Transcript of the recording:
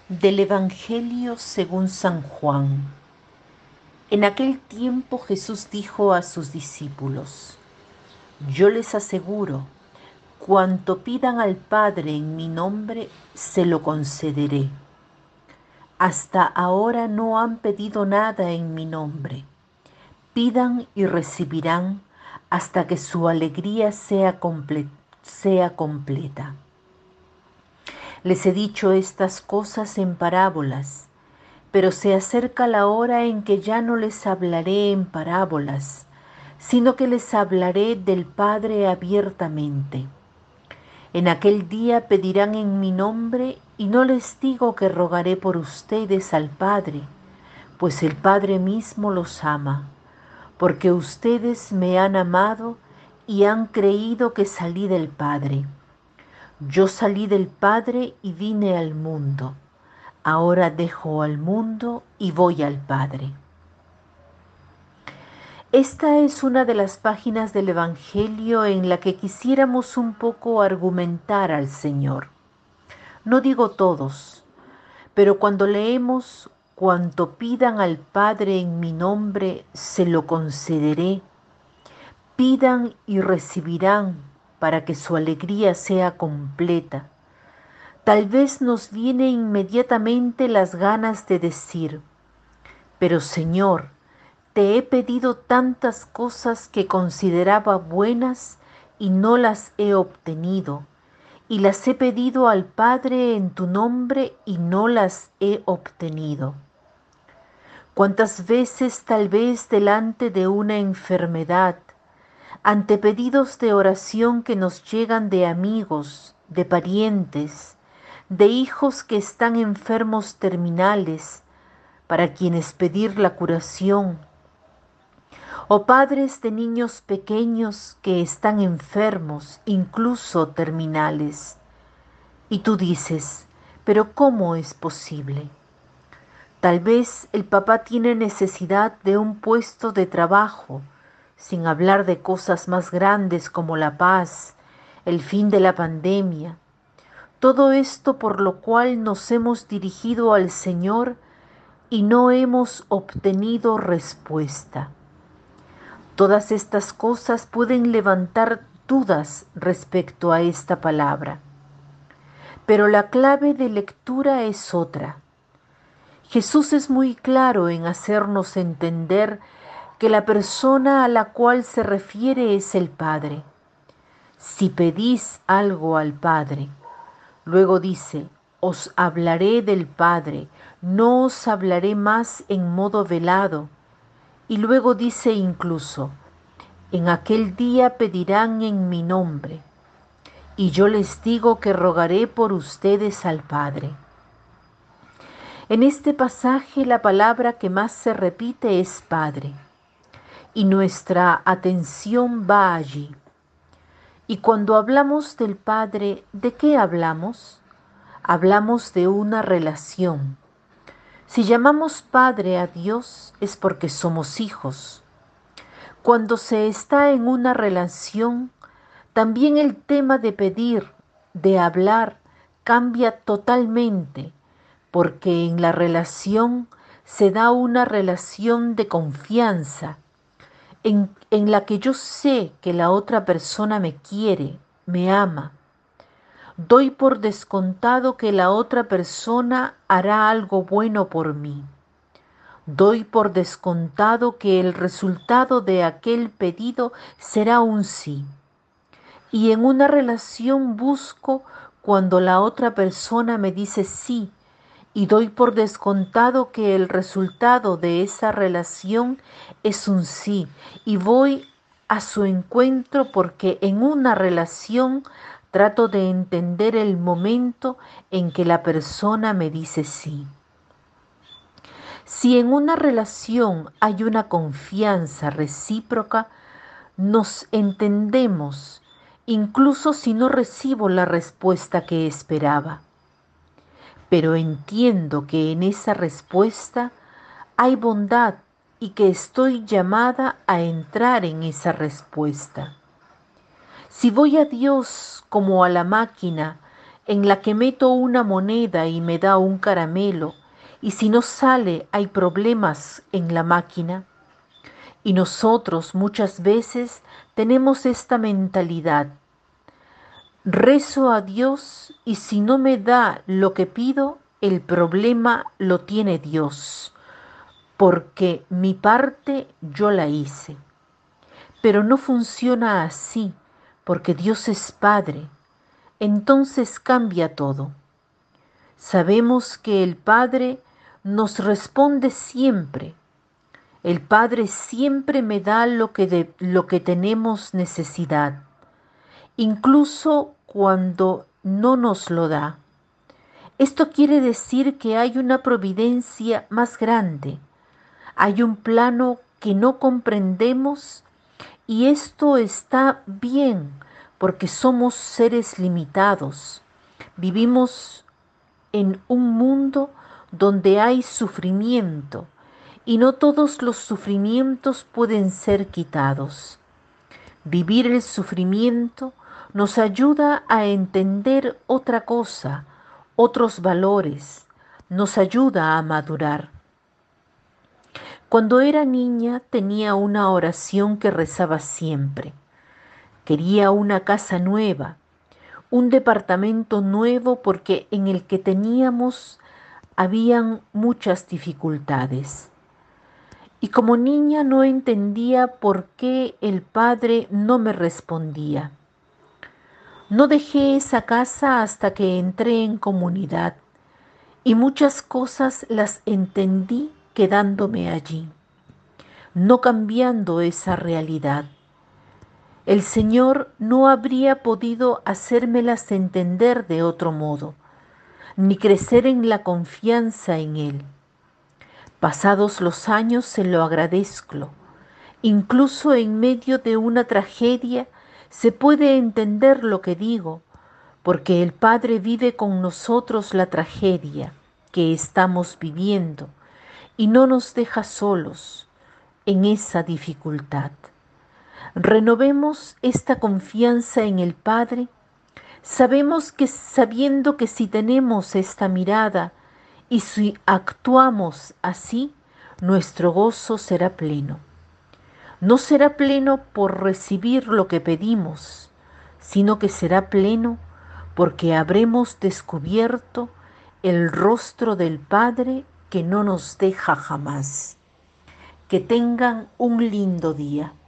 Del Evangelio según San Juan. En aquel tiempo Jesús dijo a sus discípulos: Yo les aseguro, cuanto pidan al Padre en mi nombre, se lo concederé. Hasta ahora no han pedido nada en mi nombre. Pidan y recibirán hasta que su alegría sea completa. Les he dicho estas cosas en parábolas, pero se acerca la hora en que ya no les hablaré en parábolas, sino que les hablaré del Padre abiertamente. En aquel día pedirán en mi nombre, y no les digo que rogaré por ustedes al Padre, pues el Padre mismo los ama, porque ustedes me han amado y han creído que salí del Padre. Yo salí del Padre y vine al mundo. Ahora dejo al mundo y voy al Padre. Esta es una de las páginas del Evangelio en la que quisiéramos un poco argumentar al Señor. No digo todos, pero cuando leemos: cuanto pidan al Padre en mi nombre, se lo concederé. Pidan y recibirán para que su alegría sea completa. Tal vez nos viene inmediatamente las ganas de decir: pero Señor, te he pedido tantas cosas que consideraba buenas y no las he obtenido, y las he pedido al Padre en tu nombre y no las he obtenido. ¿Cuántas veces tal vez delante de una enfermedad, ante pedidos de oración que nos llegan de amigos, de parientes, de hijos que están enfermos terminales, para quienes pedir la curación, o padres de niños pequeños que están enfermos, incluso terminales? Y tú dices: pero ¿cómo es posible? Tal vez el papá tiene necesidad de un puesto de trabajo, sin hablar de cosas más grandes como la paz, el fin de la pandemia. Todo esto por lo cual nos hemos dirigido al Señor y no hemos obtenido respuesta. Todas estas cosas pueden levantar dudas respecto a esta palabra, pero la clave de lectura es otra. Jesús es muy claro en hacernos entender que la persona a la cual se refiere es el Padre. Si pedís algo al Padre, luego dice: os hablaré del Padre, no os hablaré más en modo velado. Y luego dice incluso: en aquel día pedirán en mi nombre, y yo les digo que rogaré por ustedes al Padre. En este pasaje la palabra que más se repite es Padre, y nuestra atención va allí. Y cuando hablamos del Padre, ¿de qué hablamos? Hablamos de una relación. Si llamamos Padre a Dios es porque somos hijos. Cuando se está en una relación, también el tema de pedir, de hablar, cambia totalmente, porque en la relación se da una relación de confianza, en la que yo sé que la otra persona me quiere, me ama. Doy por descontado que la otra persona hará algo bueno por mí. Doy por descontado que el resultado de aquel pedido será un sí. Y en una relación busco cuando la otra persona me dice sí, y doy por descontado que el resultado de esa relación es un sí, y voy a su encuentro porque en una relación trato de entender el momento en que la persona me dice sí. Si en una relación hay una confianza recíproca, nos entendemos, incluso si no recibo la respuesta que esperaba. Pero entiendo que en esa respuesta hay bondad y que estoy llamada a entrar en esa respuesta. Si voy a Dios como a la máquina en la que meto una moneda y me da un caramelo, y si no sale hay problemas en la máquina. Y nosotros muchas veces tenemos esta mentalidad. Rezo a Dios y si no me da lo que pido, el problema lo tiene Dios, porque mi parte yo la hice. Pero no funciona así, porque Dios es Padre. Entonces cambia todo. Sabemos que el Padre nos responde siempre. El Padre siempre me da lo que tenemos necesidad, incluso cuando no nos lo da. Esto quiere decir que hay una providencia más grande, hay un plano que no comprendemos y esto está bien porque somos seres limitados. Vivimos en un mundo donde hay sufrimiento y no todos los sufrimientos pueden ser quitados. Vivir el sufrimiento nos ayuda a entender otra cosa, otros valores, nos ayuda a madurar. Cuando era niña tenía una oración que rezaba siempre. Quería una casa nueva, un departamento nuevo porque en el que teníamos habían muchas dificultades. Y como niña no entendía por qué el padre no me respondía. No dejé esa casa hasta que entré en comunidad y muchas cosas las entendí quedándome allí, no cambiando esa realidad. El Señor no habría podido hacérmelas entender de otro modo, ni crecer en la confianza en Él. Pasados los años se lo agradezco. Incluso en medio de una tragedia se puede entender lo que digo, porque el Padre vive con nosotros la tragedia que estamos viviendo y no nos deja solos en esa dificultad. Renovemos esta confianza en el Padre. Sabiendo que si tenemos esta mirada y si actuamos así, nuestro gozo será pleno. No será pleno por recibir lo que pedimos, sino que será pleno porque habremos descubierto el rostro del Padre que no nos deja jamás. Que tengan un lindo día.